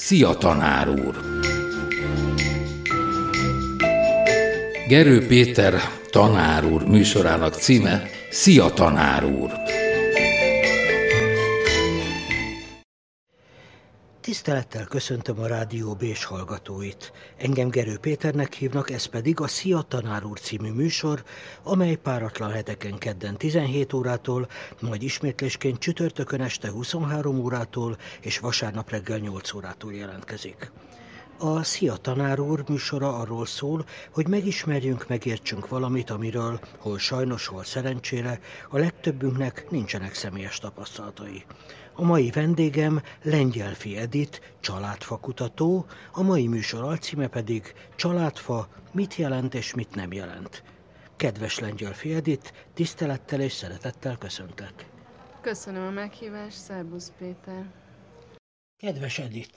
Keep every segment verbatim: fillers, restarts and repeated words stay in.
Szia, tanár úr! Gerő Péter tanár úr műsorának címe Szia, tanár úr! Tisztelettel köszöntöm a Rádió Bés hallgatóit. Engem Gerő Péternek hívnak, ez pedig a Szia, tanár úr című műsor, amely páratlan heteken kedden tizenhét órától, majd ismétlésként csütörtökön este huszonhárom órától és vasárnap reggel nyolc órától jelentkezik. A Szia, tanár úr műsora arról szól, hogy megismerjünk, megértsünk valamit, amiről hol sajnos, hol szerencsére a legtöbbünknek nincsenek személyes tapasztalatai. A mai vendégem Lengyelffy Edith, családfa kutató, a mai műsor alcíme pedig Családfa, mit jelent és mit nem jelent. Kedves Lengyelffy Edith, tisztelettel és szeretettel köszöntek. Köszönöm a meghívást, szervusz Péter. Kedves Edith,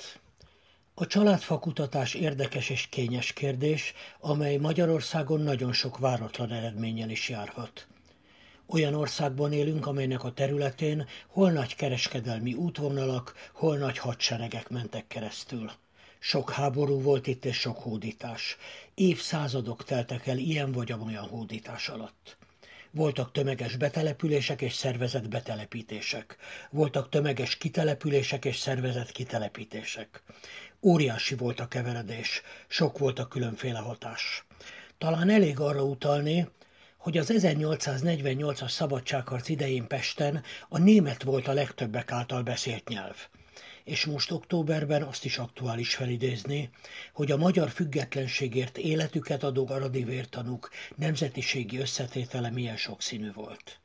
a családfa kutatás érdekes és kényes kérdés, amely Magyarországon nagyon sok váratlan eredménnyel is járhat. Olyan országban élünk, amelynek a területén hol nagy kereskedelmi útvonalak, hol nagy hadseregek mentek keresztül. Sok háború volt itt és sok hódítás. Évszázadok teltek el ilyen vagy amolyan hódítás alatt. Voltak tömeges betelepülések és szervezett betelepítések. Voltak tömeges kitelepülések és szervezett kitelepítések. Óriási volt a keveredés, sok volt a különféle hatás. Talán elég arra utalni, hogy az ezernyolcszáznegyvennyolcas szabadságharc idején Pesten a német volt a legtöbbek által beszélt nyelv. És most októberben azt is aktuális felidézni, hogy a magyar függetlenségért életüket adó aradi vértanúk nemzetiségi összetétele milyen sokszínű volt.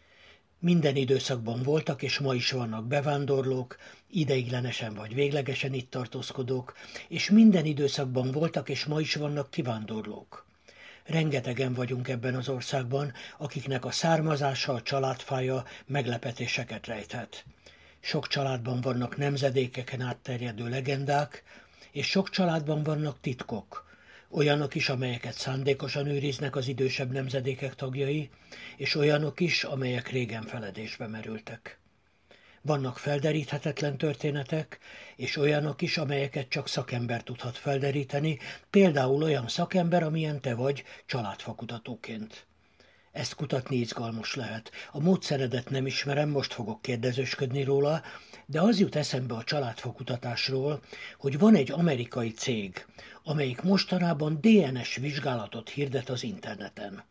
Minden időszakban voltak, és ma is vannak bevándorlók, ideiglenesen vagy véglegesen itt tartózkodók, és minden időszakban voltak, és ma is vannak kivándorlók. Rengetegen vagyunk ebben az országban, akiknek a származása, a családfája meglepetéseket rejthet. Sok családban vannak nemzedékeken átterjedő legendák, és sok családban vannak titkok, olyanok is, amelyeket szándékosan őriznek az idősebb nemzedékek tagjai, és olyanok is, amelyek régen feledésbe merültek. Vannak felderíthetetlen történetek, és olyanok is, amelyeket csak szakember tudhat felderíteni, például olyan szakember, amilyen te vagy családfakutatóként. Ezt kutatni izgalmas lehet. A módszeredet nem ismerem, most fogok kérdezősködni róla, de az jut eszembe a családfakutatásról, hogy van egy amerikai cég, amelyik mostanában dé en es vizsgálatot hirdet az interneten.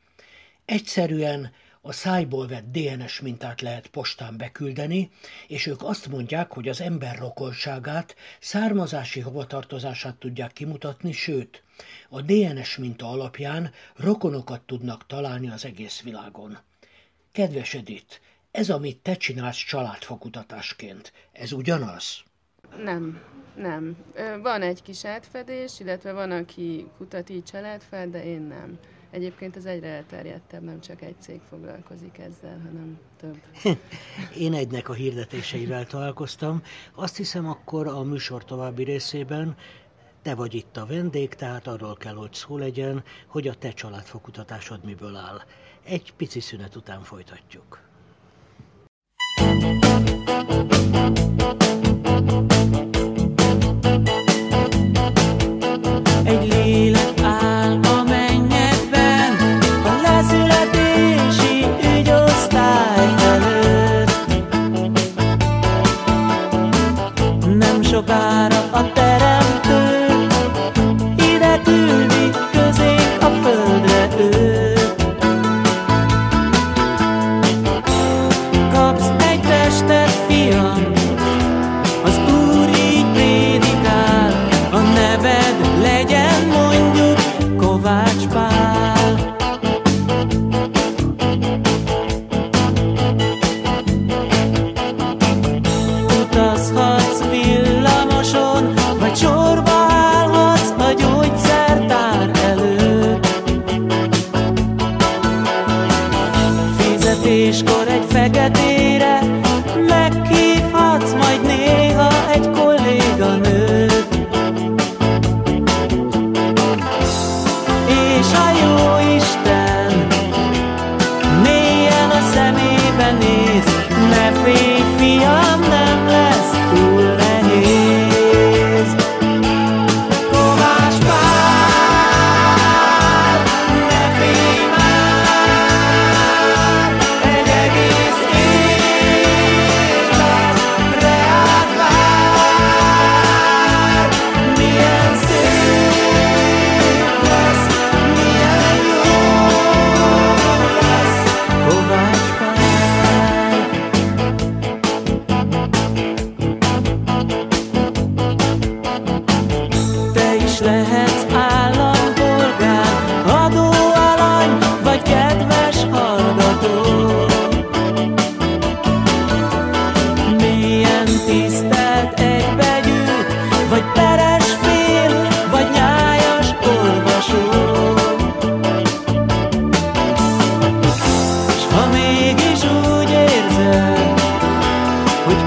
Egyszerűen a szájból vett dé en es mintát lehet postán beküldeni, és ők azt mondják, hogy az ember rokonságát, származási hovatartozását tudják kimutatni, sőt, a dé en es minta alapján rokonokat tudnak találni az egész világon. Kedves Edith, ez, amit te csinálsz családfakutatásként, ez ugyanaz? Nem, nem. Van egy kis átfedés, illetve van, aki kutat így családfát, de én nem. Egyébként ez egyre elterjedtebb, nem csak egy cég foglalkozik ezzel, hanem több. Én egynek a hirdetéseivel találkoztam. Azt hiszem, akkor a műsor további részében te vagy itt a vendég, tehát arról kell, hogy szó legyen, hogy a te családfakutatásod miből áll. Egy pici szünet után folytatjuk. Egy lélek áll a mennyekben, a leszületési ügyosztály előtt. Nem sokára a teremtő ide küldi közénk a földre őt. Kapsz egy testet, fiam, az Úr így prédikál, a neved legyen mondjuk Kovács Pál. Utazhatsz villamoson,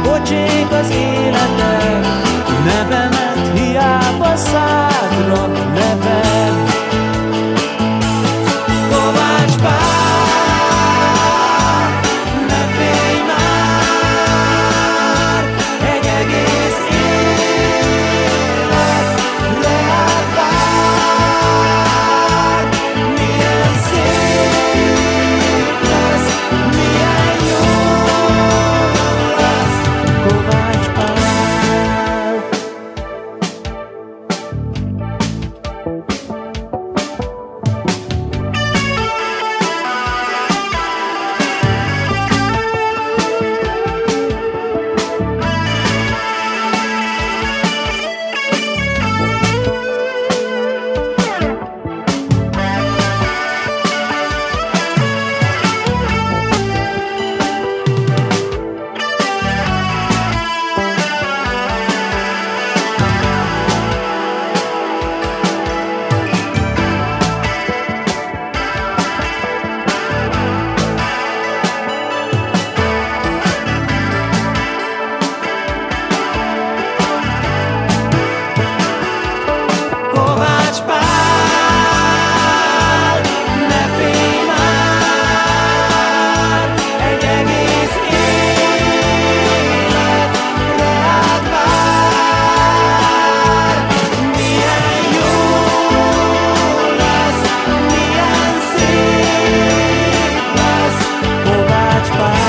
pocsék az életem, nevemet hiába szádra nevem. Kovács Pál, ne félj már, egy egész élet leállt vár. Milyen szép lesz, milyen jó lesz Kovács Pál. Kovács Pál, ne félj már, egy egész élet leállt vár. Milyen jó lesz, milyen szép lesz Kovács Pál.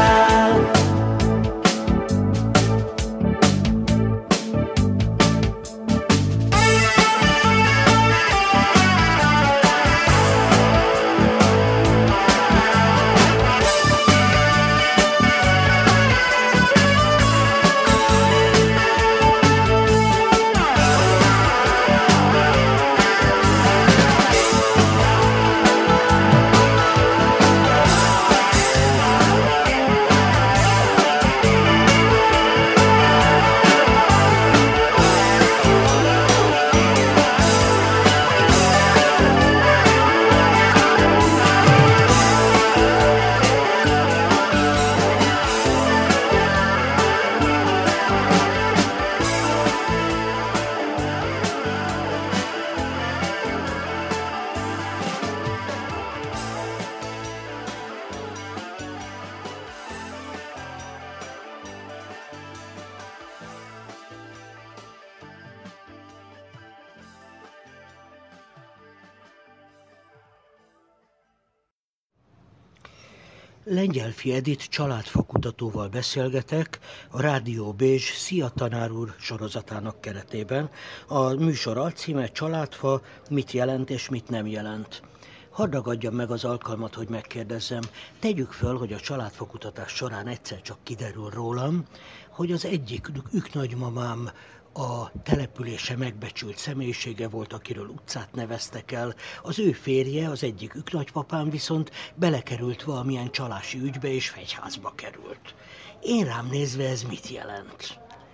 Lengyelffy Edith családfakutatóval beszélgetek a Rádió Bézs Szia tanár úr sorozatának keretében. A műsor alcíme Családfa, mit jelent és mit nem jelent. Hadd ragadjam meg az alkalmat, hogy megkérdezzem, tegyük föl, hogy a családfakutatás során egyszer csak kiderül rólam, hogy az egyik üknagymamám a települése megbecsült személyisége volt, akiről utcát neveztek el. Az ő férje, az egyik üknagypapám viszont belekerült valamilyen csalási ügybe és fegyházba került. Én rám nézve ez mit jelent?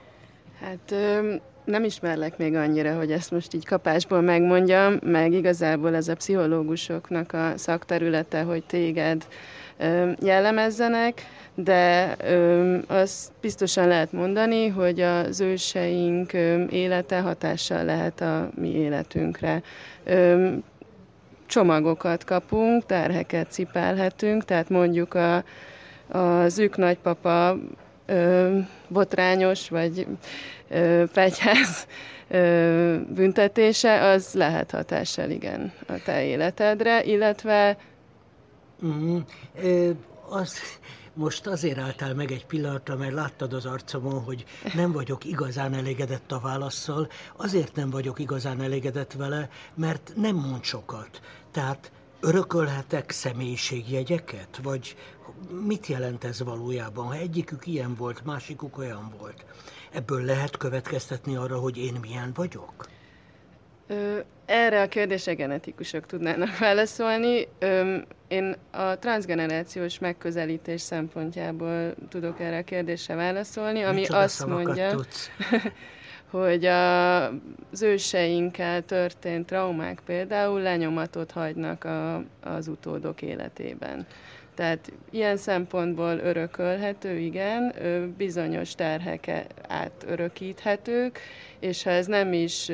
Hát ö, nem ismerlek még annyira, hogy ezt most így kapásból megmondjam, meg igazából ez a pszichológusoknak a szakterülete, hogy téged ö, jellemezzenek, de ö, azt biztosan lehet mondani, hogy az őseink ö, élete hatással lehet a mi életünkre. Ö, csomagokat kapunk, terheket cipelhetünk, tehát mondjuk a, az ők nagypapa ö, botrányos vagy ö, fegyház ö, büntetése, az lehet hatással, igen, a te életedre, illetve... Mm, ö, az... Most azért álltál meg egy pillanatra, mert láttad az arcomon, hogy nem vagyok igazán elégedett a válasszal. Azért nem vagyok igazán elégedett vele, mert nem mond sokat. Tehát örökölhetek személyiségjegyeket? Vagy mit jelent ez valójában? Ha egyikük ilyen volt, másikuk olyan volt. Ebből lehet következtetni arra, hogy én milyen vagyok? Ö, erre a kérdésre genetikusok tudnának válaszolni. Ö, én a transzgenerációs megközelítés szempontjából tudok erre a kérdésre válaszolni, ami Micsoda azt mondja, hogy a, az őseinkkel történt traumák például lenyomatot hagynak a, az utódok életében. Tehát ilyen szempontból örökölhető, igen, bizonyos terhek átörökíthetők, és ha ez nem is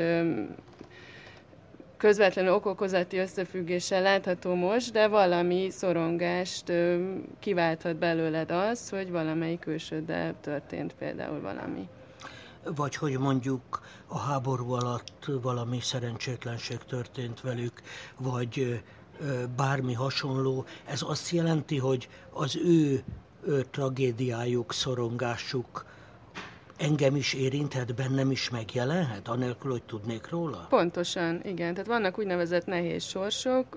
közvetlenül ok-okozati összefüggéssel látható most, de valami szorongást kiválthat belőled az, hogy valamelyik külsőddel történt például valami. Vagy hogy mondjuk a háború alatt valami szerencsétlenség történt velük, vagy bármi hasonló. Ez azt jelenti, hogy az ő, ő tragédiájuk, szorongásuk engem is érinthet, bennem is megjelenhet, anélkül, hogy tudnék róla? Pontosan, igen. Tehát vannak úgynevezett nehéz sorsok,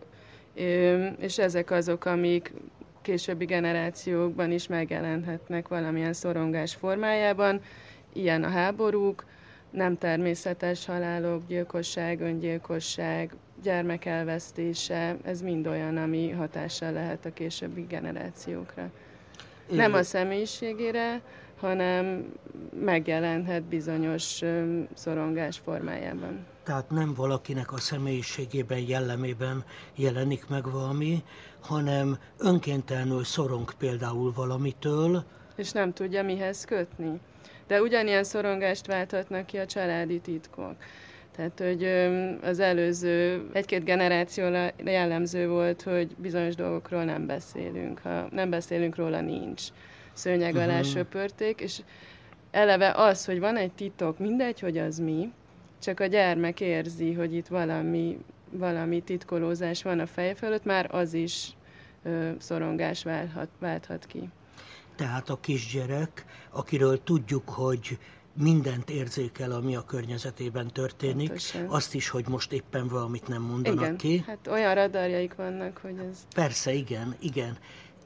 és ezek azok, amik későbbi generációkban is megjelenhetnek valamilyen szorongás formájában. Ilyen a háborúk, nem természetes halálok, gyilkosság, öngyilkosság, gyermek elvesztése, ez mind olyan, ami hatással lehet a későbbi generációkra. Én... Nem a személyiségére, hanem megjelenhet bizonyos szorongás formájában. Tehát nem valakinek a személyiségében, jellemében jelenik meg valami, hanem önkéntelenül szorong például valamitől. És nem tudja mihez kötni. De ugyanilyen szorongást válthatnak ki a családi titkok. Tehát, hogy az előző egy-két generációra jellemző volt, hogy bizonyos dolgokról nem beszélünk. Ha nem beszélünk róla, nincs. Szőnyeg alá uh-huh. söpörték, és eleve az, hogy van egy titok, mindegy, hogy az mi, csak a gyermek érzi, hogy itt valami, valami titkolózás van a feje fölött, már az is ö, szorongás válhat, válthat ki. Tehát a kisgyerek, akiről tudjuk, hogy mindent érzékel, ami a környezetében történik, pontosan. Azt is, hogy most éppen valamit nem mondanak igen, ki. Hát olyan radarjaik vannak, hogy ez... Persze, igen, igen.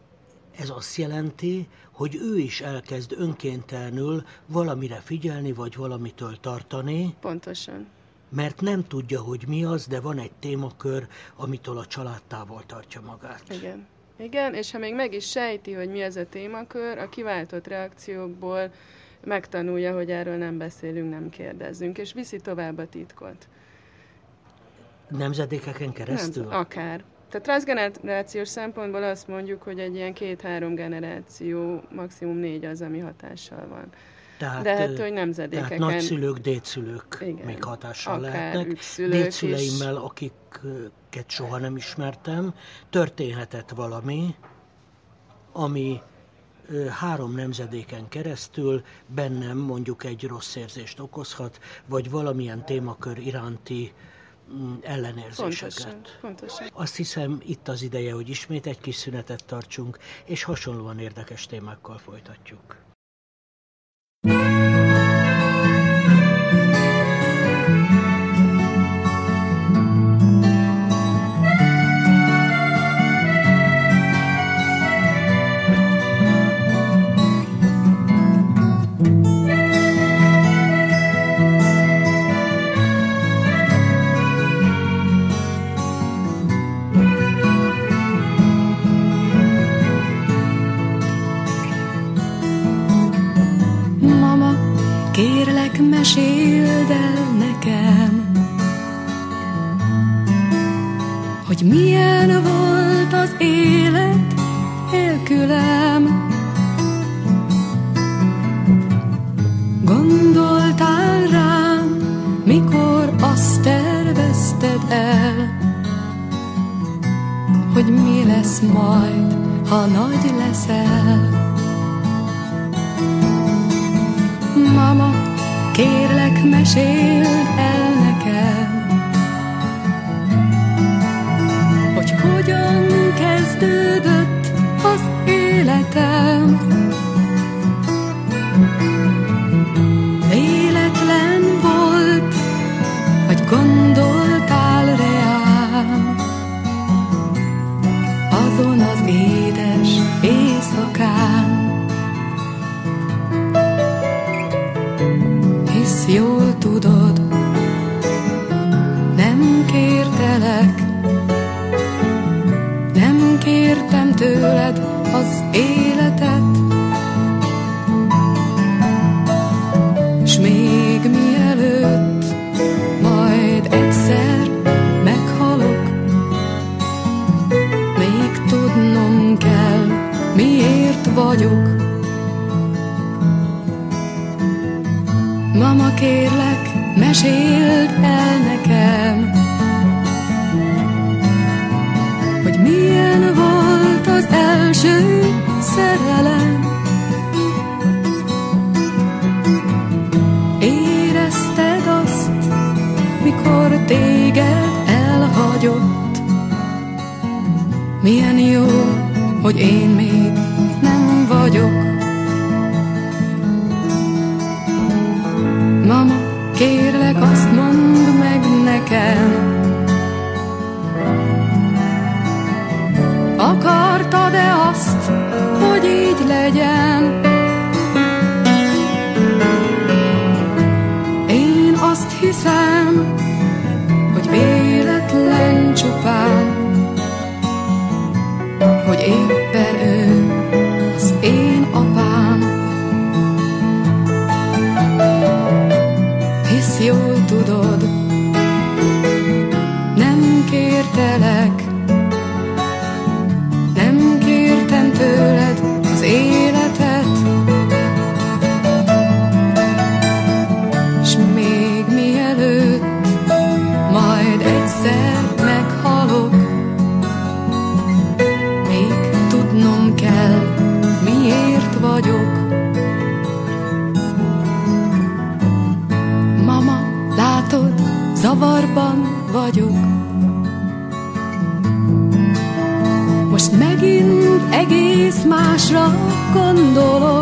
Ez azt jelenti, hogy ő is elkezd önkéntelenül valamire figyelni, vagy valamitől tartani. Pontosan. Mert nem tudja, hogy mi az, de van egy témakör, amitől a család távol tartja magát. Igen. Igen, és ha még meg is sejti, hogy mi ez a témakör, a kiváltott reakciókból megtanulja, hogy erről nem beszélünk, nem kérdezzünk, és viszi tovább a titkot. Nemzedékeken keresztül? Nem, akár. Tehát transzgenerációs szempontból azt mondjuk, hogy egy ilyen két-három generáció, maximum négy az, ami hatással van. Tehát, de hát, hogy nemzedékeken... Tehát nagyszülők, dédszülők igen, még hatással akár lehetnek. Dédszüleimmel, akiket soha nem ismertem, történhetett valami, ami három nemzedéken keresztül bennem mondjuk egy rossz érzést okozhat, vagy valamilyen témakör iránti ellenérzéseket. Pontosan, pontosan. Azt hiszem, itt az ideje, hogy ismét egy kis szünetet tartsunk, és hasonlóan érdekes témákkal folytatjuk. Kérlek, meséld el nekem, hogy milyen volt az élet nélkülem. Gondoltál rám, mikor azt tervezted el, hogy mi lesz majd, ha nagy leszel. Mama, kérlek, meséld el nekem, hogy hogyan kezdődött az életem. Véletlen volt, vagy gondoltál reám, azon az édes éjszakán. Jól tudod, nem kértelek, nem kértem tőled az életet, s még mielőtt majd egyszer meghalok, még tudnom kell, Mama, kérlek, meséld el nekem, hogy milyen volt az első szerelem. Érezted azt, mikor téged elhagyott? Milyen jó, hogy én még nem vagyok. Mama, kérlek, azt mondd meg nekem, akartad-e azt, hogy így legyen? Én azt hiszem, hogy véletlen csupán, hogy éppen ő az én apám. Hisz jól tudod, nem kértelek, nem kértem tőled az életet, s még mielőtt majd egyszer meghalok, még tudnom kell, miért vagyok. Mama, látod, zavarban vagyok. Most megint egész másra gondolok.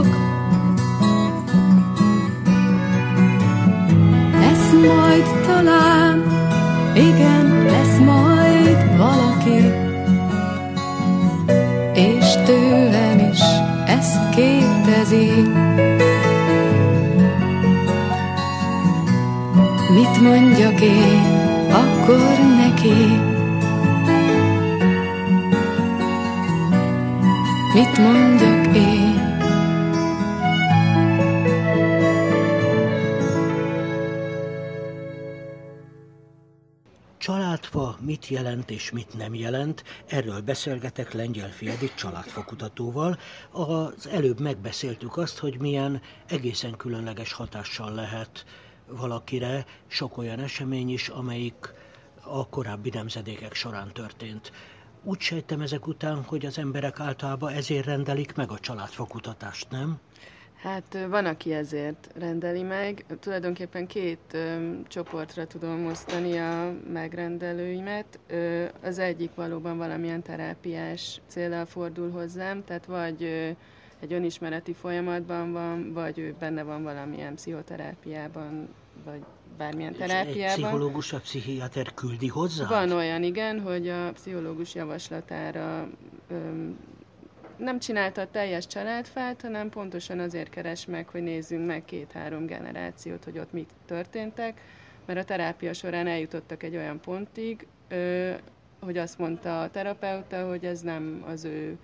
Lesz majd talán, igen, lesz majd valaki, és tőlem is ezt kérdezi. Mit mondjak én akkor neki? Mit mondjak én? Családfa mit jelent és mit nem jelent, erről beszélgetek Lengyelffy Edith családfakutatóval. Az előbb megbeszéltük azt, hogy milyen egészen különleges hatással lehet valakire sok olyan esemény is, amelyik a korábbi nemzedékek során történt. Úgy sejtem ezek után, hogy az emberek általában ezért rendelik meg a családfakutatást, nem? Hát van, aki ezért rendeli meg. Tulajdonképpen két ö, csoportra tudom osztani a megrendelőimet. Ö, az egyik valóban valamilyen terápiás céllal fordul hozzám, tehát vagy ö, egy önismereti folyamatban van, vagy ő benne van valamilyen pszichoterápiában, vagy bármilyen terápiában. És egy pszichológus, a pszichiáter küldi hozzá? Van olyan, igen, hogy a pszichológus javaslatára ö, nem csinálta a teljes családfát, hanem pontosan azért keres meg, hogy nézzünk meg két-három generációt, hogy ott mit történtek, mert a terápia során eljutottak egy olyan pontig, ö, hogy azt mondta a terapeuta, hogy ez nem az ő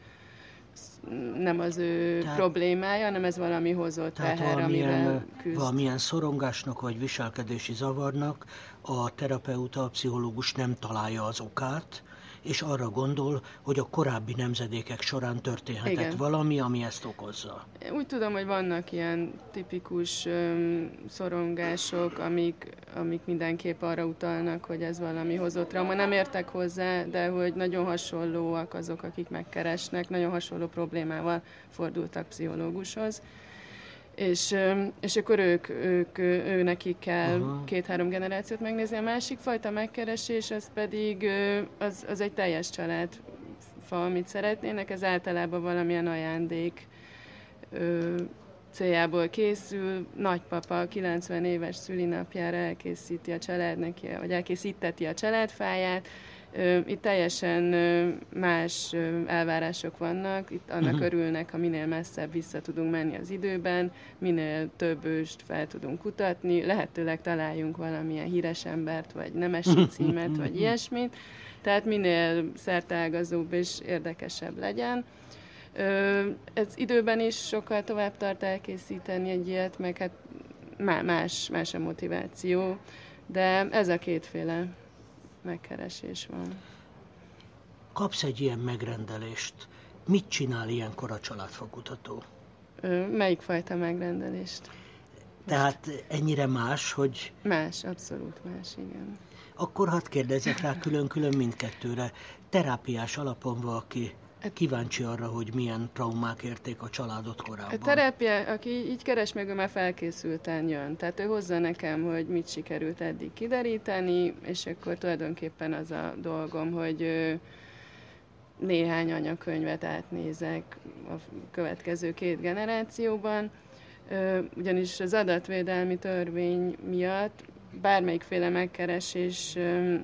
nem az ő tehát, problémája, hanem ez valami hozott teher, amivel küzd. Valamilyen szorongásnak vagy viselkedési zavarnak a terapeuta, a pszichológus nem találja az okát, és arra gondol, hogy a korábbi nemzedékek során történhetett igen. valami, ami ezt okozza. Úgy tudom, hogy vannak ilyen tipikus öm, szorongások, amik, amik mindenképp arra utalnak, hogy ez valami hozott trauma. Nem értek hozzá, de hogy nagyon hasonlóak azok, akik megkeresnek, nagyon hasonló problémával fordultak pszichológushoz. És, és akkor ők, ők, ő nekik kell uh-huh. két-három generációt megnézni. A másik fajta megkeresés, az pedig az, az egy teljes családfa, amit szeretnének. Ez általában valamilyen ajándék ö, céljából készül. Nagypapa kilencven éves szülinapjára elkészíti a család neki, vagy elkészíteti a családfáját. Itt teljesen más elvárások vannak, itt annak uh-huh. örülnek, ha minél messzebb vissza tudunk menni az időben, minél több őst fel tudunk kutatni, lehetőleg találjunk valamilyen híres embert, vagy nemesi címet, vagy ilyesmit, tehát minél szerteágazóbb és érdekesebb legyen. Ez időben is sokkal tovább tart elkészíteni egy ilyet, meg hát más, más a motiváció, de ez a kétféle megkeresés van. Kapsz egy ilyen megrendelést. Mit csinál ilyenkor a családfakutató? Melyik fajta megrendelést? Tehát ennyire más, hogy... Más, abszolút más, igen. Akkor hadd kérdezzek rá külön-külön mindkettőre. Terápiás alapon valaki kíváncsi arra, hogy milyen traumák érték a családot korábban. A terápia, aki így keres meg, ő már felkészülten jön. Tehát ő hozza nekem, hogy mit sikerült eddig kideríteni, és akkor tulajdonképpen az a dolgom, hogy néhány anyakönyvet átnézek a következő két generációban, ugyanis az adatvédelmi törvény miatt bármelyikféle megkeresés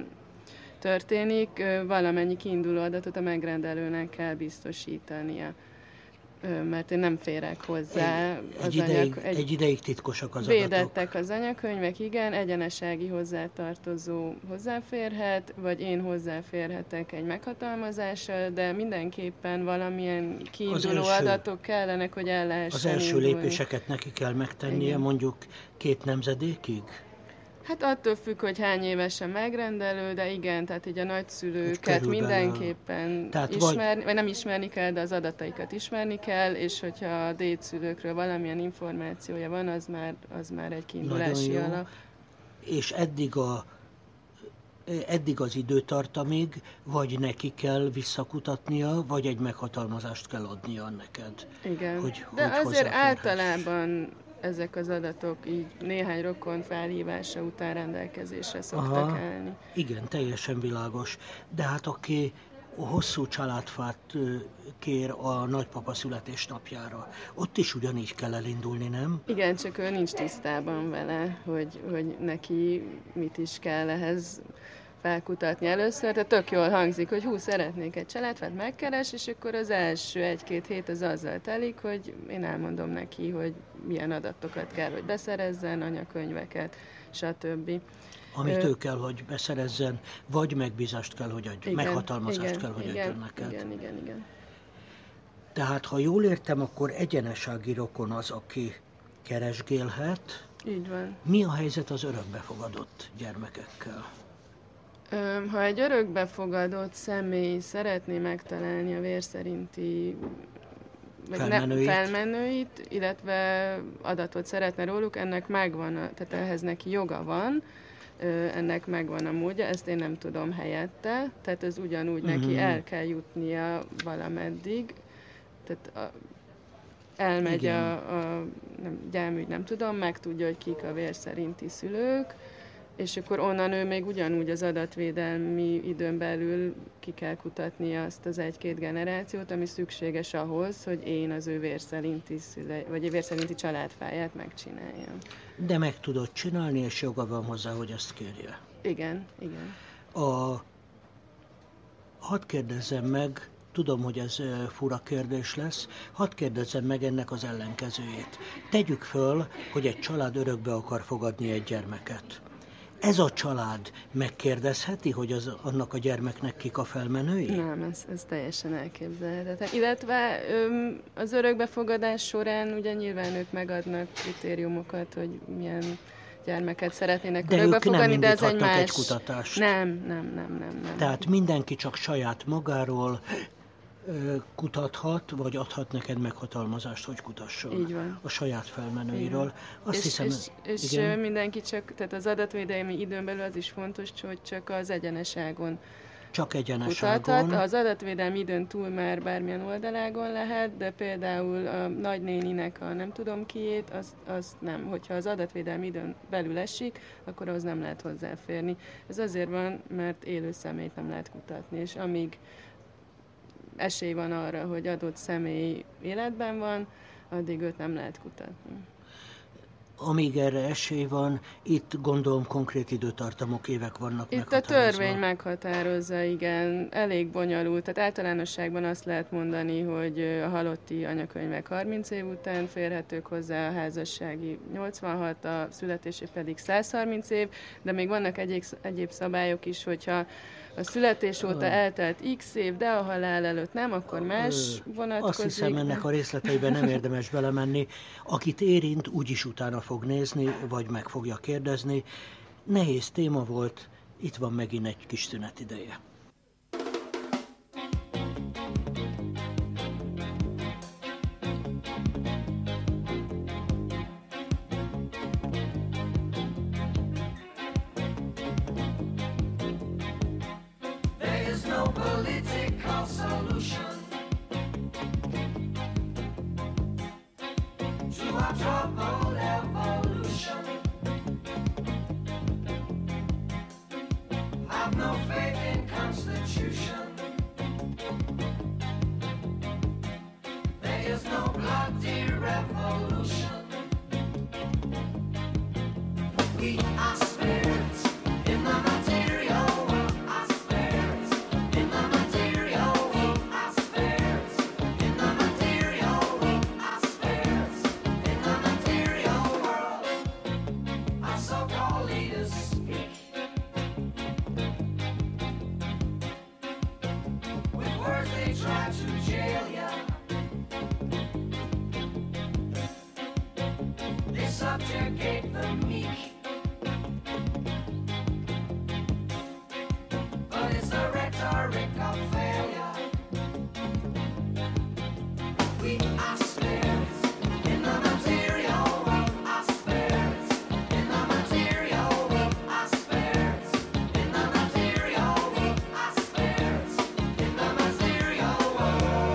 történik, valamennyi kiinduló adatot a megrendelőnek kell biztosítania. Mert én nem férek hozzá. Egy, az egy, ideig, anyag, egy, egy ideig titkosak az védettek adatok. az anyakönyvek, igen, egyenesági hozzátartozó hozzáférhet, vagy én hozzáférhetek egy meghatalmazással, de mindenképpen valamilyen kiinduló első, adatok kellenek, hogy el lehessen Az első indulni. Lépéseket neki kell megtennie, igen. Mondjuk két nemzedékig? Hát attól függ, hogy hány éves a megrendelő, de igen, tehát így a nagyszülőket mindenképpen ismerni, vagy... vagy nem ismerni kell, de az adataikat ismerni kell, és hogyha a dédszülőkről valamilyen információja van, az már, az már egy kiindulási alap. És eddig, a, eddig az időtartamig vagy neki kell visszakutatnia, vagy egy meghatalmazást kell adnia neked. Igen, hogy, de hogy azért általában ezek az adatok így néhány rokon felhívása után rendelkezésre szoktak Aha, állni. Igen, teljesen világos. De hát aki hosszú családfát kér a nagypapa születésnapjára, ott is ugyanígy kell elindulni, nem? Igen, csak ő nincs tisztában vele, hogy, hogy neki mit is kell ehhez felkutatni először, tehát tök jól hangzik, hogy hú, szeretnék egy családfát, megkeres, és akkor az első egy-két hét az azzal telik, hogy én elmondom neki, hogy milyen adatokat kell, hogy beszerezzen, anyakönyveket, stb. Amit Ö... ő kell, hogy beszerezzen, vagy megbízást kell, hogy adjon, igen, meghatalmazást igen, kell, hogy igen, adjon neked. Igen, igen, igen. Tehát, ha jól értem, akkor egyenesági rokon az, aki keresgélhet. Így van. Mi a helyzet az örökbefogadott gyermekekkel? Ha egy örökbefogadott személy szeretné megtalálni a vérszerinti felmenőit. felmenőit, illetve adatot szeretne róluk, ennek megvan, a, tehát ehhez neki joga van, ennek megvan a módja, ezt én nem tudom helyette, tehát ez ugyanúgy uh-huh. neki el kell jutnia valameddig, tehát a, elmegy Igen. a, a nem, gyámügy, nem tudom, megtudja, hogy kik a vérszerinti szülők, és akkor onnan ő még ugyanúgy az adatvédelmi időn belül ki kell kutatnia azt az egy-két generációt, ami szükséges ahhoz, hogy én az ő vérszerinti szüle, vagy a vérszerinti családfáját megcsináljam. De meg tudod csinálni, és joga van hozzá, hogy ezt kérje. Igen, igen. A... Hadd kérdezzem meg, tudom, hogy ez fura kérdés lesz, hadd kérdezzem meg ennek az ellenkezőjét. Tegyük föl, hogy egy család örökbe akar fogadni egy gyermeket. Ez a család megkérdezheti, hogy az, annak a gyermeknek kik a felmenői? Nem, ez, ez teljesen elképzelhetetlen. Illetve öm, az örökbefogadás során ugye nyilván ők megadnak kritériumokat, hogy milyen gyermeket szeretnének de örökbefogadni, de ez egy más... egy kutatást. Nem, nem, nem, nem, nem. Tehát mindenki csak saját magáról kutathat, vagy adhat neked meghatalmazást, hogy kutasson. Így van. A saját felmenőiről. Azt és, hiszem, és, és igen. mindenki csak, tehát az adatvédelmi időn belül az is fontos, hogy csak az egyeneságon Csak egyeneságon. kutathat. Az adatvédelmi időn túl már bármilyen oldalágon lehet, de például a nagynéninek a nem tudom kiét, azt, azt nem. Hogyha az adatvédelmi időn belül esik, akkor ahhoz nem lehet hozzáférni. Ez azért van, mert élő személyt nem lehet kutatni, és amíg esély van arra, hogy adott személy életben van, addig őt nem lehet kutatni. Amíg erre esély van, itt gondolom konkrét időtartamok, évek vannak itt meghatározva. Itt a törvény meghatározza, igen, elég bonyolult. Tehát általánosságban azt lehet mondani, hogy a halotti anyakönyvek harminc év után férhetők hozzá, a házassági nyolcvanhat, a születésé pedig száz harminc év, de még vannak egyéb, egyéb szabályok is, hogyha a születés óta eltelt x év, de a halál előtt nem, akkor más vonatkozik. Azt hiszem, ennek a részleteiben nem érdemes belemenni. Akit érint, úgyis utána fog nézni, vagy meg fogja kérdezni. Nehéz téma volt, itt van megint egy kis szünet ideje. troubled evolution. Have no faith in Constitution. There is no bloody revolution. We are spirits in the material world. Are spirits in the material world. Are spirits in the material world. Are spirits in the material world. Our so-called leaders speak with words they try to jail ya. They subjugate the meek. But it's the rhetoric of failure. We are spirits in the material world. Are spirits in the material world. Are spirits in the material world. Are spirits in the material world.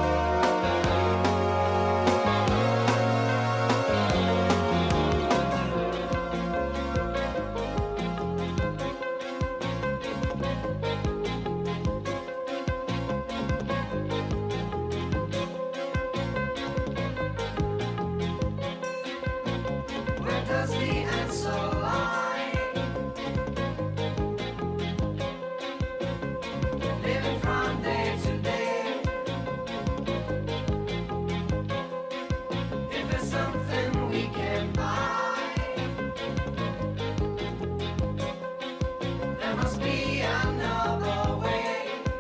Where does the answer lie? Living from day to day. If it's something we can buy, there must be another way.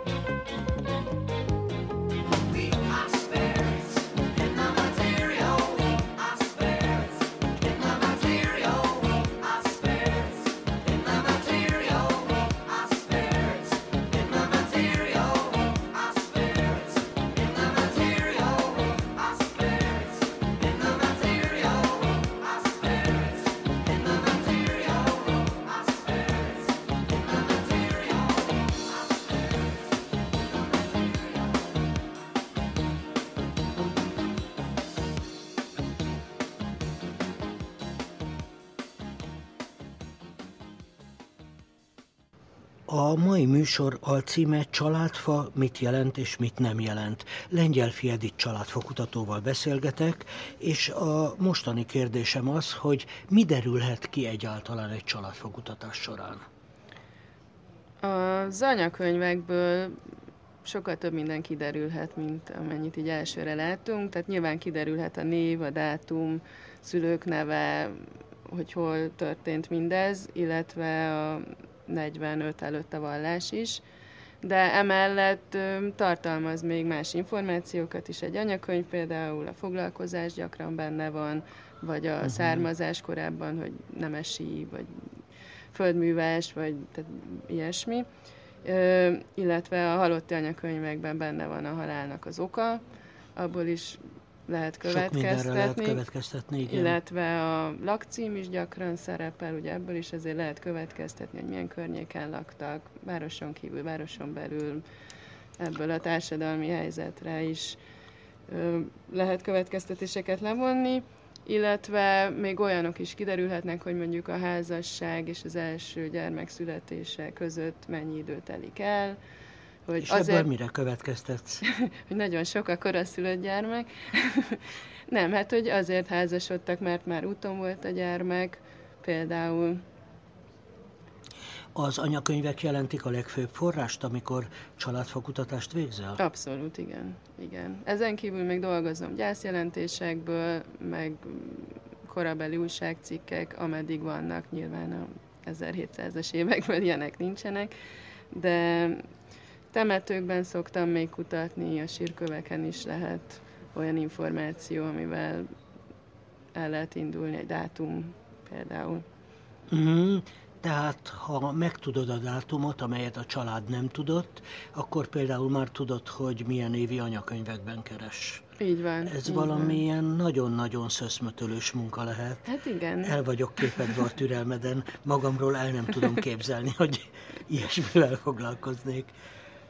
We are spirits in the material world. Are spirits in the material world. Are spirits in the material world. Are spirits in the material world. Are spirits in the material world. Are spirits in the material world. Are spirits in the material world. Are spirits in the material A mai műsor alcíme Családfa, mit jelent és mit nem jelent. Lengyelffy Edith családfakutatóval beszélgetek, és a mostani kérdésem az, hogy mi derülhet ki egyáltalán egy családfakutatás során. Az anyakönyvekből sokkal több minden kiderülhet, mint amennyit így elsőre látunk. Tehát nyilván kiderülhet a név, a dátum, szülők neve, hogy hol történt mindez, illetve a negyvenöt előtt a vallás is. De emellett ö, tartalmaz még más információkat is egy anyakönyv, például a foglalkozás gyakran benne van, vagy a uh-huh. származás korábban, hogy nemesi, vagy földműves, vagy tehát ilyesmi. Ö, illetve a halotti anyakönyvekben benne van a halálnak az oka, abból is lehet következtetni. Sok mindenre lehet következtetni, igen. Illetve a lakcím is gyakran szerepel, ugye ebből is azért lehet következtetni, hogy milyen környéken laktak, városon kívül, városon belül, ebből a társadalmi helyzetre is ö, lehet következtetéseket levonni, illetve még olyanok is kiderülhetnek, hogy mondjuk a házasság és az első gyermek születése között mennyi idő telik el. Hogy és azért, ebből mire következtetsz? hogy nagyon sok a koraszülött gyermek. Nem, hát hogy azért házasodtak, mert már úton volt a gyermek, például. Az anyakönyvek jelentik a legfőbb forrást, amikor családfakutatást végzel? Abszolút, igen. igen. Ezen kívül még dolgozom gyászjelentésekből, meg korabeli újságcikkek, ameddig vannak, nyilván a ezerhétszázas évekből ilyenek nincsenek, de temetőkben szoktam még kutatni, a sírköveken is lehet olyan információ, amivel el lehet indulni, egy dátum például. Mm, tehát ha megtudod a dátumot, amelyet a család nem tudott, akkor például már tudod, hogy milyen évi anyakönyvekben keres. Így van. Ez így valamilyen van. Nagyon-nagyon szöszmötölős munka lehet. Hát igen. El vagyok képedve a türelmeden, magamról el nem tudom képzelni, hogy ilyesmivel foglalkoznék.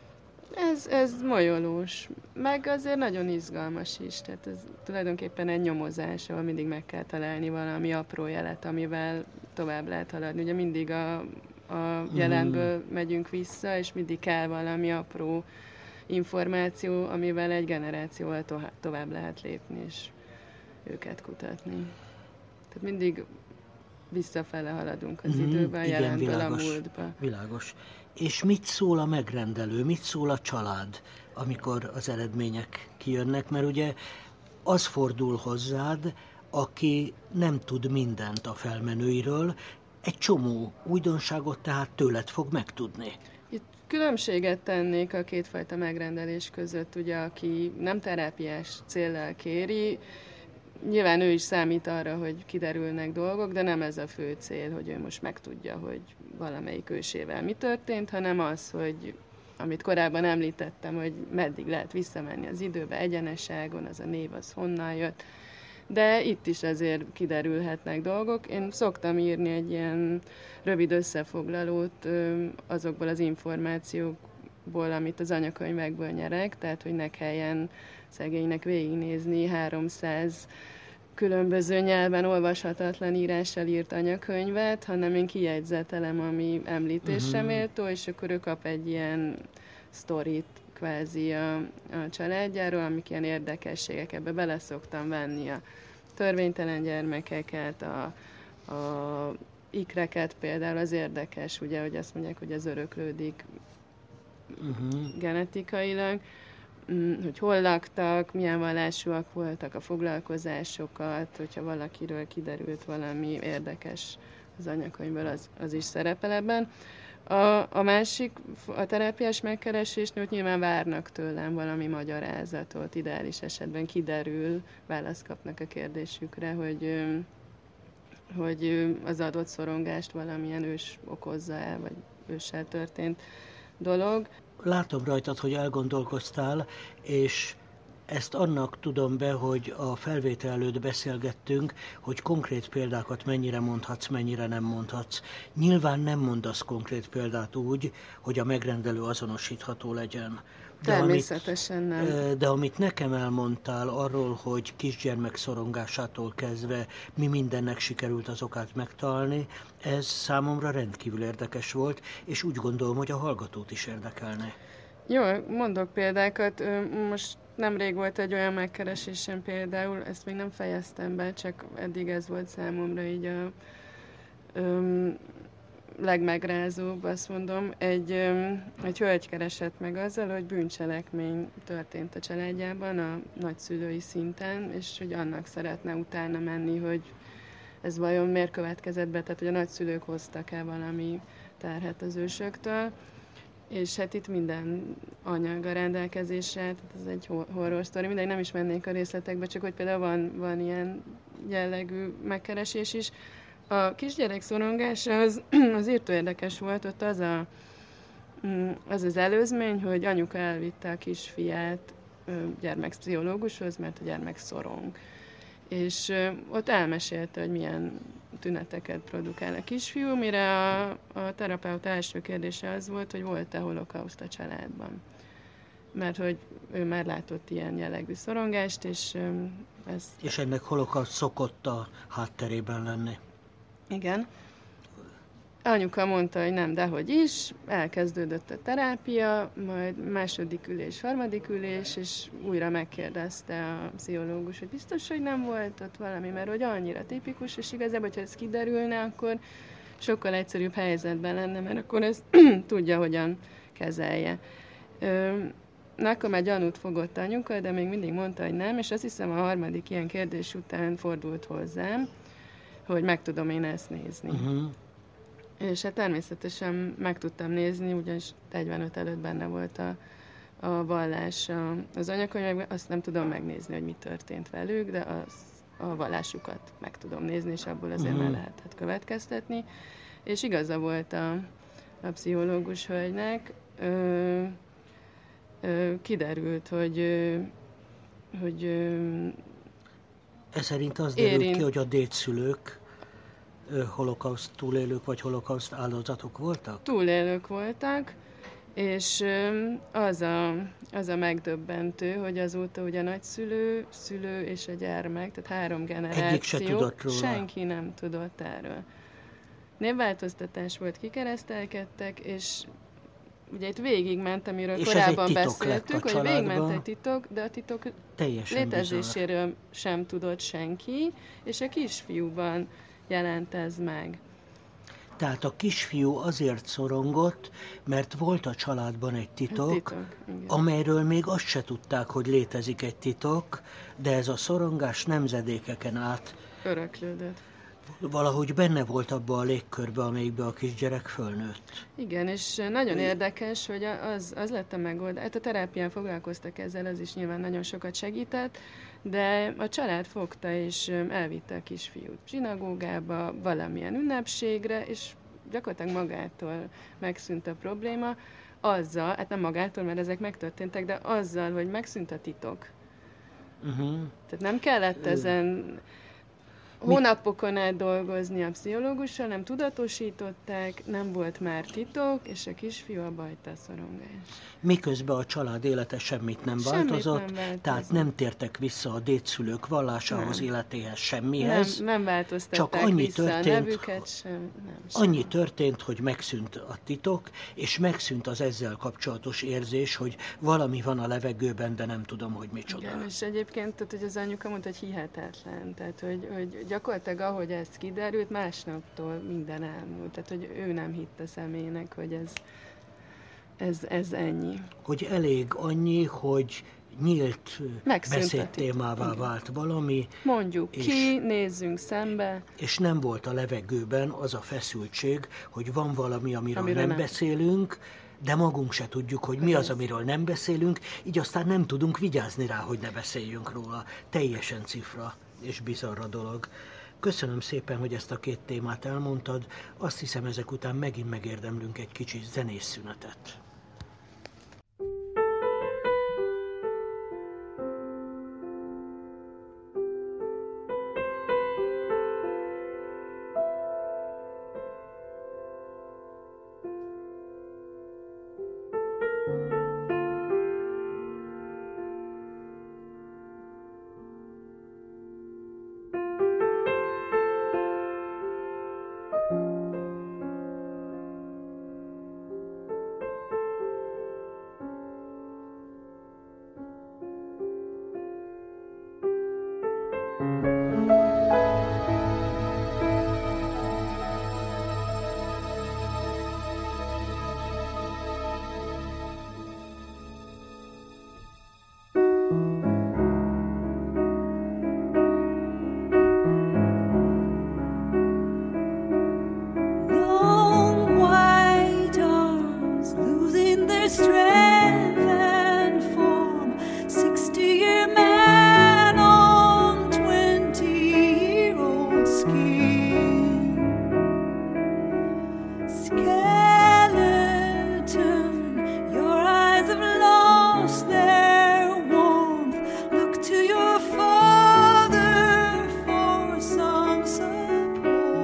Ez, ez molyolós, meg azért nagyon izgalmas is, tehát ez tulajdonképpen egy nyomozás, ahol mindig meg kell találni valami apró jelet, amivel tovább lehet haladni. Ugye mindig a, a jelenből megyünk vissza, és mindig kell valami apró információ, amivel egy generációval to- tovább lehet lépni, és őket kutatni. Tehát mindig visszafele haladunk az Mhm, időben, a igen, jelenből világos. a múltba. Világos. És mit szól a megrendelő, mit szól a család, amikor az eredmények kijönnek? Mert ugye az fordul hozzád, aki nem tud mindent a felmenőiről, egy csomó újdonságot tehát tőled fog megtudni. Itt különbséget tennék a kétfajta megrendelés között, ugye, aki nem terápiás céllal kéri, nyilván ő is számít arra, hogy kiderülnek dolgok, de nem ez a fő cél, hogy ő most megtudja, hogy valamelyik ősével mi történt, hanem az, hogy amit korábban említettem, hogy meddig lehet visszamenni az időbe, egyeneságon, az a név, az honnan jött. De itt is azért kiderülhetnek dolgok. Én szoktam írni egy ilyen rövid összefoglalót ö, azokból az információkból, amit az anyakönyvekből nyerek, tehát hogy ne kelljen szegénynek végignézni háromszáz különböző nyelven olvashatatlan írással írt anyakönyvet, hanem én kijegyzetelem, ami említésre méltó, és akkor ő kap egy ilyen sztorit kvázi a, a családjáról, amik ilyen érdekességek, ebbe bele szoktam venni a törvénytelen gyermekeket, a, a ikreket például, az érdekes, ugye, hogy azt mondják, hogy ez öröklődik Uh-huh. genetikailag, mm, hogy hol laktak, milyen vallásúak voltak a foglalkozásokat, hogyha valakiről kiderült valami érdekes az anyakönyvből, az, az is szerepel ebben. A, a másik, a terápiás megkeresésnél, hogy nyilván várnak tőlem valami magyarázatot, ideális esetben kiderül, választ kapnak a kérdésükre, hogy, ö, hogy ö, az adott szorongást valamilyen ős okozza el, vagy őssel történt dolog. Látom rajtad, hogy elgondolkoztál, és ezt annak tudom be, hogy a felvétel előtt beszélgettünk, hogy konkrét példákat mennyire mondhatsz, mennyire nem mondhatsz. Nyilván nem mondasz konkrét példát úgy, hogy a megrendelő azonosítható legyen. De Természetesen nem. Amit, de amit nekem elmondtál arról, hogy kisgyermek szorongásától kezdve mi mindennek sikerült az okát megtalálni, ez számomra rendkívül érdekes volt, és úgy gondolom, hogy a hallgatót is érdekelne. Jó, mondok példákat. Ö, Most nemrég volt egy olyan megkeresésem például, ezt még nem fejeztem be, csak eddig ez volt számomra így a öm, legmegrázóbb, azt mondom. Egy, öm, egy hölgy keresett meg azzal, hogy bűncselekmény történt a családjában, a nagyszülői szinten, és hogy annak szeretne utána menni, hogy ez vajon miért következett be, tehát hogy a nagyszülők hoztak-e valami terhet az ősöktől. És hát itt minden anyag a rendelkezésre, tehát ez egy horror sztori, mindegy, nem is mennék a részletekbe, csak hogy például van, van ilyen jellegű megkeresés is. A kisgyerek szorongása az, az írtó érdekes volt, ott az, a, az az előzmény, hogy anyuka elvitte a kisfiát gyermekpszichológushoz, mert a gyermek szorong. És ott elmesélte, hogy milyen tüneteket produkál a kisfiú, mire a, a terapeuta első kérdése az volt, hogy volt-e holokauszt a családban. Mert hogy ő már látott ilyen jellegű szorongást, és ez... És ennek holokauszt szokott a hátterében lenni. Igen. Anyuka mondta, hogy nem, dehogy is, elkezdődött a terápia, majd második ülés, harmadik ülés, és újra megkérdezte a pszichológus, hogy biztos, hogy nem volt ott valami, mert hogy annyira tipikus, és igazából, hogyha ez kiderülne, akkor sokkal egyszerűbb helyzetben lenne, mert akkor ez tudja, hogyan kezelje. Ö, nekem egy gyanút fogott anyuka, de még mindig mondta, hogy nem, és azt hiszem a harmadik ilyen kérdés után fordult hozzám, hogy meg tudom én ezt nézni. Uh-huh. És hát természetesen meg tudtam nézni, ugyanis negyvenöt előtt benne volt a, a vallás a, az anyakönyvekben, azt nem tudom megnézni, hogy mi történt velük, de az, a vallásukat meg tudom nézni, és abból azért Mhm. már lehetett következtetni. És igaza volt a, a pszichológus hölgynek, ö, ö, kiderült, hogy, ö, hogy ö, Ez szerint az derült Érint. ki, hogy a dédszülők ö, holokauszt túlélők vagy holokauszt áldozatok voltak? túlélők voltak, És öm, az a, az a megdöbbentő, hogy azóta ugye nagyszülő, szülő és a gyermek, tehát három generáció, Egyik se tudott róla. senki nem tudott erről. Névváltoztatás volt, kikeresztelkedtek, és ugye itt végigment, amiről És ez korábban egy titok beszéltük, lett a hogy végigment családba. egy titok, de a titok Teljesen létezéséről bizarr. Sem tudott senki, és a kisfiúban jelent ez meg. Tehát a kisfiú azért szorongott, mert volt a családban egy titok, titok, igen. amelyről még azt se tudták, hogy létezik egy titok, de ez a szorongás nemzedékeken át Öröklődött. valahogy benne volt abba a légkörbe, amelyikbe a kisgyerek fölnőtt. Igen, és nagyon érdekes, hogy az, az lett a megoldás. Hát a terápián foglalkoztak ezzel, az is nyilván nagyon sokat segített, de a család fogta és elvitte a kisfiút zsinagógába, valamilyen ünnepségre, és gyakorlatilag magától megszűnt a probléma, azzal, hát nem magától, mert ezek megtörténtek, de azzal, hogy megszűnt a titok. Uh-huh. Tehát nem kellett ezen hónapokon át dolgozni a pszichológussal, nem tudatosították, nem volt már titok, és a kisfiú abba hagyta a szorongást. Miközben a család élete semmit nem Semmit változott, nem változott. tehát nem tértek vissza a dédszülők vallásához, Nem. életéhez, semmihez. Nem, nem változtatták Csak annyi vissza történt, a nevüket sem. Nem, sem. Annyi történt, hogy megszűnt a titok, és megszűnt az ezzel kapcsolatos érzés, hogy valami van a levegőben, de nem tudom, hogy micsoda. Igen, és egyébként, tehát, hogy az anyuka mondta, hogy hihetetlen. Tehát, hogy, hogy gyakorlatilag ahogy ez kiderült, másnaptól minden elmúlt. Tehát, hogy ő nem hitte személynek, hogy ez, ez, ez ennyi. Hogy elég annyi, hogy nyílt Megszűnt a titok. beszédtémává Igen. vált valami, Mondjuk És- ki, nézzünk szembe. és nem volt a levegőben az a feszültség, hogy van valami, amiről, Amiről nem, nem. beszélünk, de magunk se tudjuk, hogy mi az, amiről nem beszélünk, így aztán nem tudunk vigyázni rá, hogy ne beszéljünk róla. Teljesen cifra és bizarr a dolog. Köszönöm szépen, hogy ezt a két témát elmondtad. Azt hiszem, ezek után megint megérdemlünk egy kicsi zenés szünetet. Long white arms losing their strength and form. Sixty-year man on twenty-year-old skin. Skeleton, your eyes have lost their warmth. Look to your father for some support.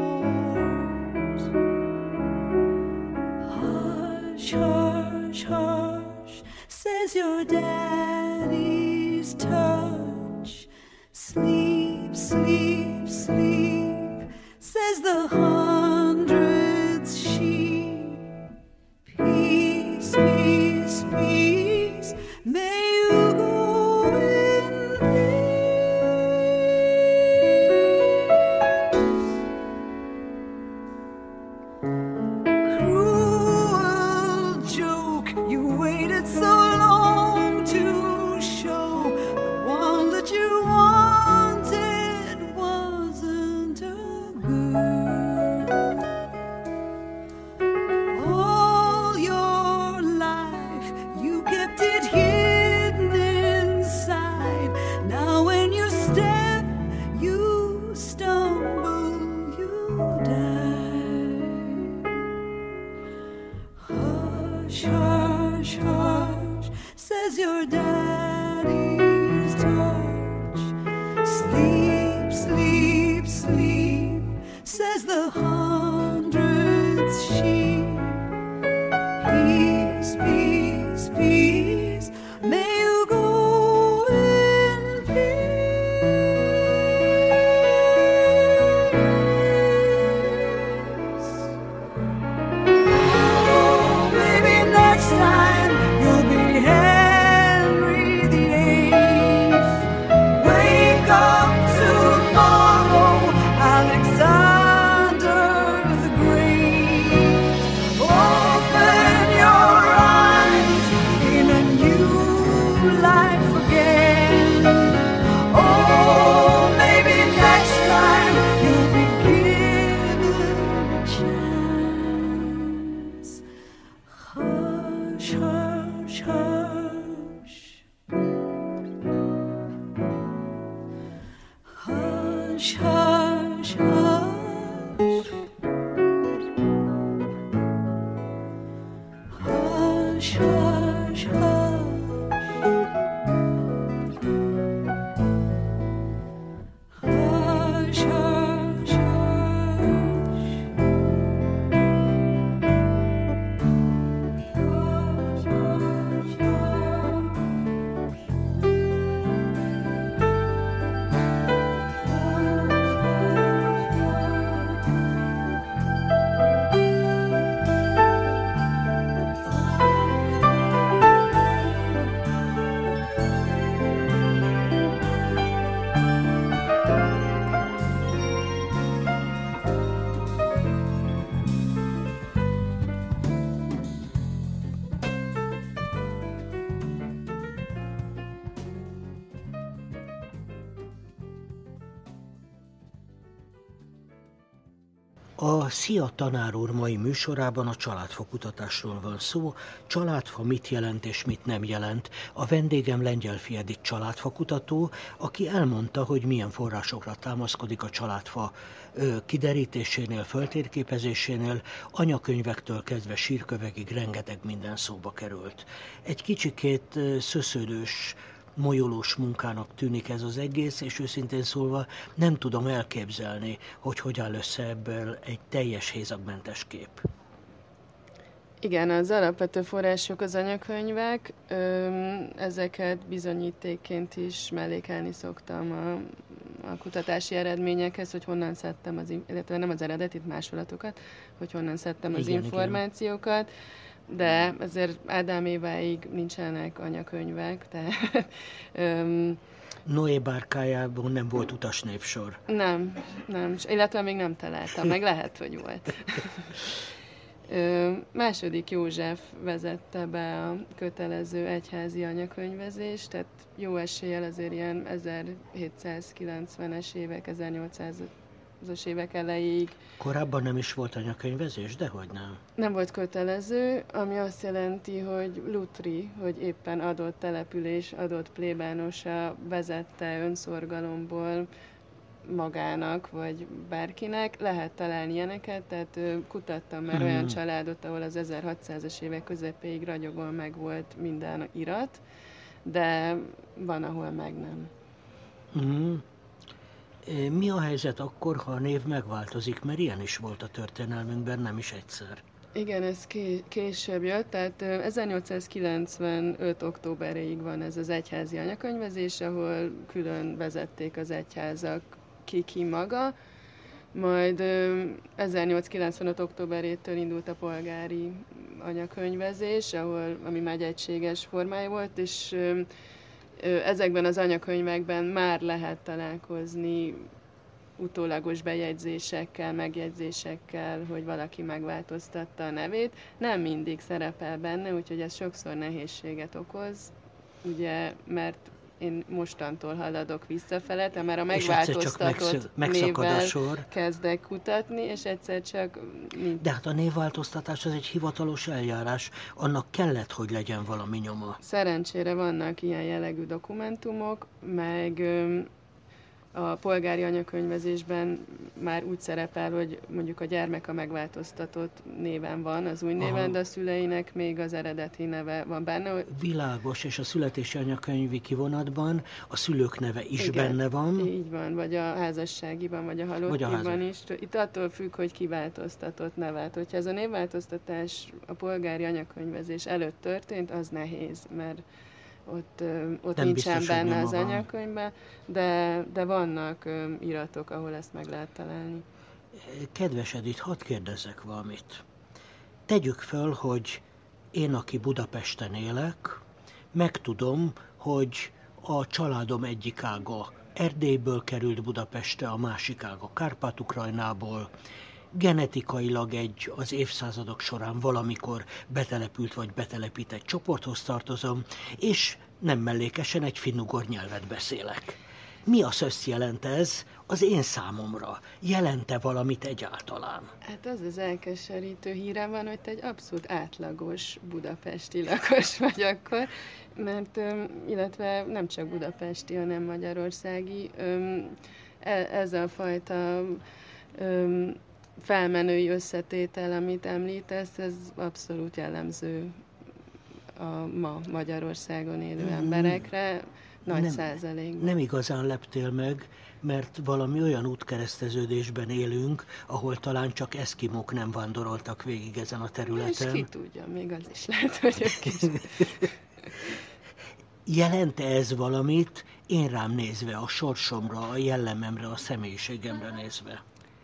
Hush, hush, hush, says your daddy's touch. Sleep, sleep, sleep, says the hundredth sheep. Peace, peace, peace, may you go in peace. Cruel joke, you waited so long to show the one that you wanted wasn't a good. All your life you kept it hidden inside. Now when you step, you stumble, you die. Hush, hush, hush, says your daddy's touch. Sleep, sleep, sleep, says the hundredth sheep. Peace, peace. A Szia tanár úr mai műsorában a családfakutatásról van szó. Családfa mit jelent és mit nem jelent. A vendégem Lengyelffy Edit családfakutató, aki elmondta, hogy milyen forrásokra támaszkodik a családfa ö, kiderítésénél, föltérképezésénél. Anyakönyvektől kezdve sírkövekig rengeteg minden szóba került. Egy kicsikét ö, szöszödős, molyolós munkának tűnik ez az egész, és őszintén szólva nem tudom elképzelni, hogy hogy áll össze ebből egy teljes hézagmentes kép. Igen, az alapvető források az anyakönyvek, öm, ezeket bizonyítékként is mellékelni szoktam a, a kutatási eredményekhez, hogy honnan szedtem, az, illetve nem az eredetit, másolatokat, hogy honnan szedtem az Igen, információkat. De azért Ádám Éváig nincsenek anyakönyvek, tehát... öm, Noé bárkájában nem volt utasnévsor. nem, nem, illetve még nem találtam, meg lehet, hogy volt. Ö, második József vezette be a kötelező egyházi anyakönyvezést, tehát jó eséllyel azért ilyen ezerhétszázkilencvenes évek, ezernyolcszázas évek elejéig Korábban nem is volt anyakönyvezés, dehogy nem. nem volt kötelező, ami azt jelenti, hogy lutri, hogy éppen adott település, adott plébánosa vezette önszorgalomból magának, vagy bárkinek. Lehet találni ilyeneket, tehát ö, kutattam már Hmm. olyan családot, ahol az ezerhatszázas évek közepéig ragyogóan meg volt minden irat, de van, ahol meg nem. Mm. Mi a helyzet akkor, ha a név megváltozik, mert ilyen is volt a történelmünkben, nem is egyszer. Igen, ez ké- később jött, tehát ö, ezernyolcszázkilencvenöt októberéig van ez az egyházi anyakönyvezés, ahol külön vezették az egyházak ki-ki maga, majd ö, ezernyolcszázkilencvenöt októberétől indult a polgári anyakönyvezés, ahol, ami már egy egységes formája volt, és ö, ö, ezekben az anyakönyvekben már lehet találkozni utólagos bejegyzésekkel, megjegyzésekkel, hogy valaki megváltoztatta a nevét. Nem mindig szerepel benne, úgyhogy ez sokszor nehézséget okoz, ugye, mert én mostantól haladok visszafele, tehát már a És egyszer csak megváltoztatott megsz- megszakad a névvel sor. kezdek kutatni, és egyszer csak nincs. De hát a névváltoztatás az egy hivatalos eljárás, annak kellett, hogy legyen valami nyoma. Szerencsére vannak ilyen jellegű dokumentumok, meg öm, a polgári anyakönyvezésben már úgy szerepel, hogy mondjuk a gyermek a megváltoztatott néven van, az új néven, Aha. de a szüleinek még az eredeti neve van benne. hogy- Világos, és a születési anyakönyvi kivonatban a szülők neve is Igen, benne van. Így van, vagy a házasságiban, vagy a halottiban házas- is. Itt attól függ, hogy kiváltoztatott nevet. Hogyha ez a névváltoztatás a polgári anyakönyvezés előtt történt, az nehéz, mert ott, ö, ott Nem nincsen biztos, hogy benne nyoma az van. anyakönyvben, de, de vannak ö, iratok, ahol ezt meg lehet találni. Kedves Edith, hadd kérdezzek valamit. Tegyük föl, hogy én, aki Budapesten élek, megtudom, hogy a családom egyik ága Erdélyből került Budapestre, a másik ága Kárpát-Ukrajnából, genetikailag egy az évszázadok során valamikor betelepült vagy betelepített csoporthoz tartozom, és nem mellékesen egy finnugor nyelvet beszélek. Mi a szösz jelent ez az én számomra? Jelente valamit egyáltalán? Hát az az elkeserítő hírem van, hogy te egy abszolút átlagos budapesti lakos vagy akkor, mert, öm, illetve nem csak budapesti, hanem magyarországi. Öm, e- Ez a fajta öm, felmenői összetétel, amit említesz, ez abszolút jellemző a ma Magyarországon élő emberekre, nagy Nem- százalékban. Nem igazán leptél meg, mert valami olyan útkereszteződésben élünk, ahol talán csak eszkimók nem vándoroltak végig ezen a És területen. ki tudja, még az is lehet, hogy ők is. Jelente ez valamit én rám nézve, a sorsomra, a jellememre, a személyiségemre nézve?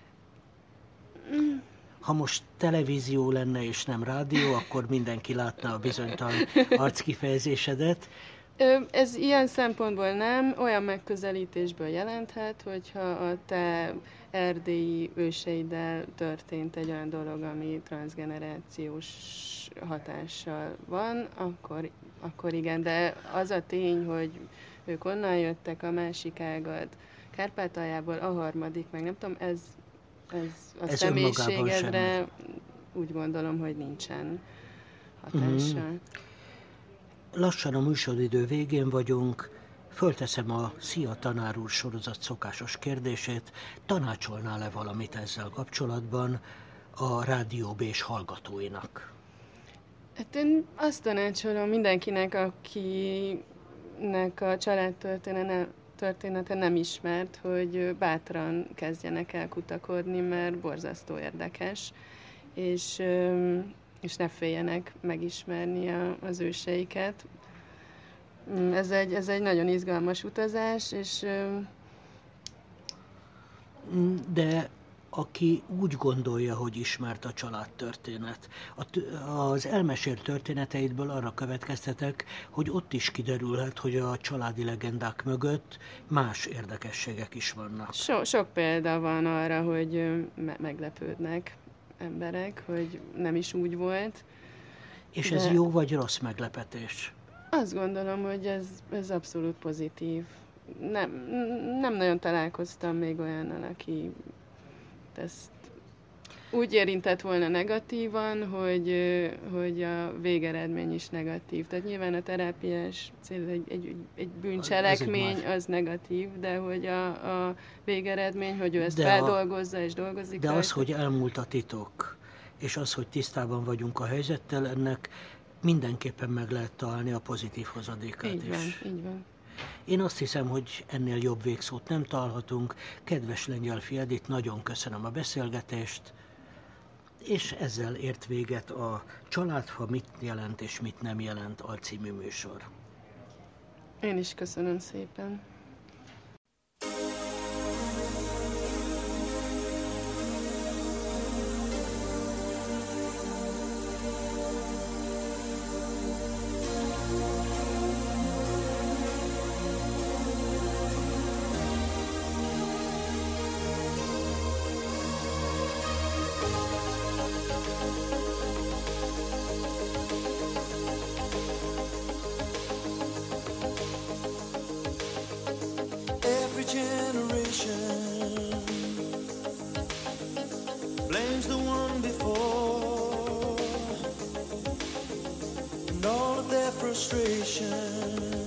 Ha most televízió lenne és nem rádió, akkor mindenki látna a bizonytalan arckifejezésedet. Ö, Ez ilyen szempontból nem, olyan megközelítésből jelenthet, hogyha a te erdélyi őseiddel történt egy olyan dolog, ami transgenerációs hatással van, akkor, akkor igen, de az a tény, hogy ők onnan jöttek, a másik ágad Kárpátaljából, a harmadik, meg nem tudom, ez ez a Ez önmagában személyiségedre úgy gondolom, hogy nincsen hatással. Mhm. Lassan a műsoridő végén vagyunk. Fölteszem a Szia tanár úr sorozat szokásos kérdését. Tanácsolnál-e valamit ezzel kapcsolatban a Rádió Bés hallgatóinak? Hát én azt tanácsolom mindenkinek, akinek a családtörténete története nem ismert, hogy bátran kezdjenek el kutakodni, mert borzasztó érdekes, és, és ne féljenek megismerni a, az őseiket. Ez egy, ez egy nagyon izgalmas utazás, és... De aki úgy gondolja, hogy ismert a családtörténet, a t- az elmesélt történeteidből arra következtetek, hogy ott is kiderülhet, hogy a családi legendák mögött más érdekességek is vannak. So, sok példa van arra, hogy me- meglepődnek emberek, hogy nem is úgy volt. És de... ez jó vagy rossz meglepetés? Azt gondolom, hogy ez, ez abszolút pozitív. Nem, nem nagyon találkoztam még olyannal, aki ezt úgy érintett volna negatívan, hogy, hogy a végeredmény is negatív. Tehát nyilván a terápiás cél egy, egy, egy bűncselekmény az negatív, de hogy a, a végeredmény, hogy ő ezt de feldolgozza és dolgozik. De rajta. az, hogy elmúlt a titok, és az, hogy tisztában vagyunk a helyzettel, ennek mindenképpen meg lehet találni a pozitív hozadékát így is. Van, így van. Én azt hiszem, hogy ennél jobb végszót nem találhatunk. Kedves Lengyelffy Edit, nagyon köszönöm a beszélgetést, és ezzel ért véget a Családfa mit jelent és mit nem jelent alcímű műsor. Én is köszönöm szépen. Every generation blames the one before, and all of their frustrations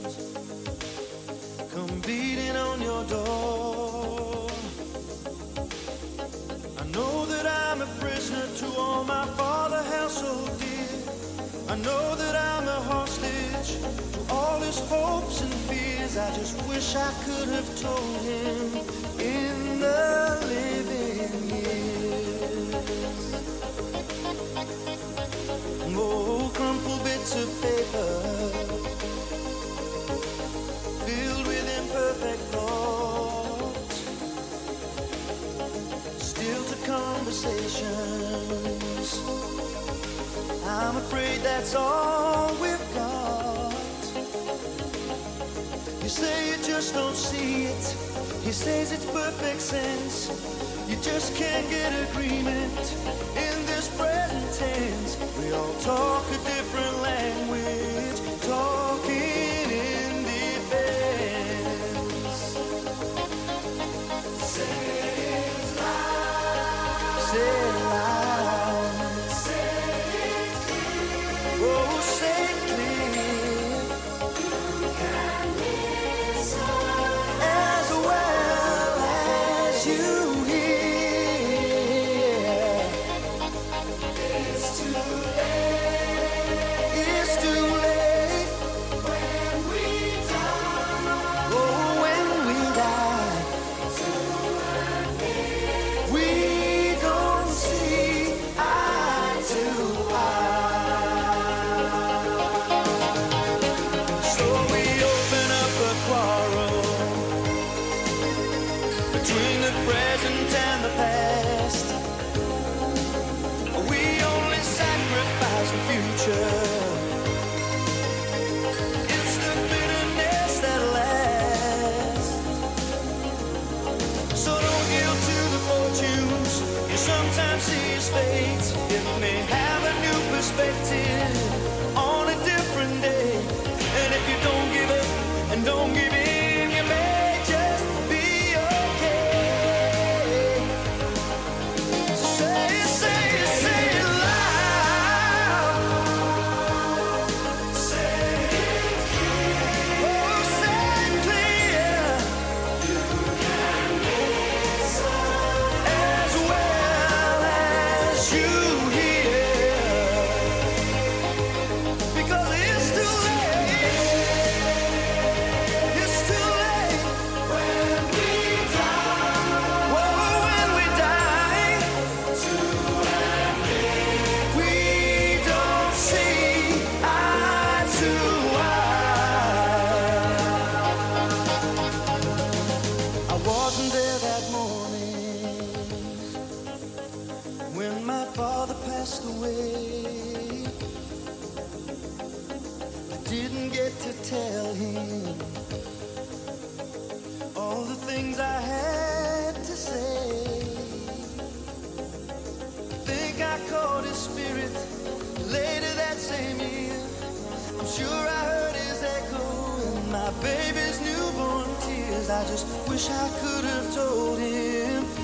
come beating on your door. I know that I'm a prisoner to all my father held so dear. I know that I'm a hostage to all his hopes and fears. I just wish I could have told him in the living years. Oh, crumpled bits of paper filled with imperfect thoughts, still to conversations. I'm afraid that's all we've got. You say you just don't see it. He says it's perfect sense. You just can't get agreement in this present tense. We all talk a different language, talking in defense. Say it loud. Say it loud. Say it clear. Oh, say it clear. You can listen as well as you hear. It's too late. It's too late when we die. Oh, when we die. We don't see eye to eye. So we open up a quarrel between the present and the past. We only sacrifice the future. It's the bitterness that lasts. So don't yield to the fortunes you sometimes see as fate. It may have a new perspective on a different day. And if you don't give up and don't give in, you may just be okay. miss you here. Because it's too late. It's too late when we die. Whoa, when we die. Two and me. We don't see eye to eye. I wasn't there that morning when my father passed away. I didn't get to tell him all the things I had to say. I think I caught his spirit later that same year. I'm sure I heard his echo in my baby's newborn tears. I just wish I could have told him